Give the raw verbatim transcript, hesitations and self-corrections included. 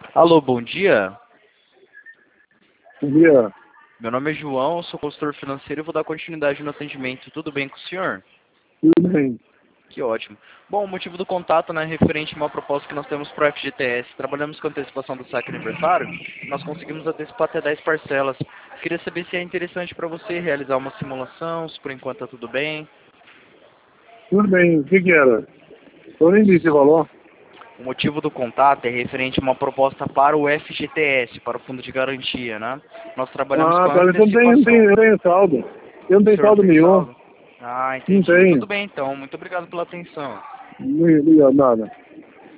Alô, bom dia. Bom dia. Meu nome é João, sou consultor financeiro e vou dar continuidade no atendimento. Tudo bem com o senhor? Tudo bem. Que ótimo. Bom, o motivo do contato, né, referente a uma proposta que nós temos para o F G T S. Trabalhamos com antecipação do saque aniversário. Nós conseguimos antecipar até dez parcelas. Queria saber se é interessante para você realizar uma simulação, se por enquanto está tudo bem. Tudo bem. O que que era? Eu nem disse o valor. O motivo do contato é referente a uma proposta para o F G T S, para o Fundo de Garantia, né? Nós trabalhamos Ah, com tá. Então tem, não tem, antecipação. eu tenho saldo. Eu não O tenho senhor não saldo tem nenhum. saldo? Ah, Não entendi. Tudo tenho. bem então. Muito obrigado pela atenção. Não liga nada.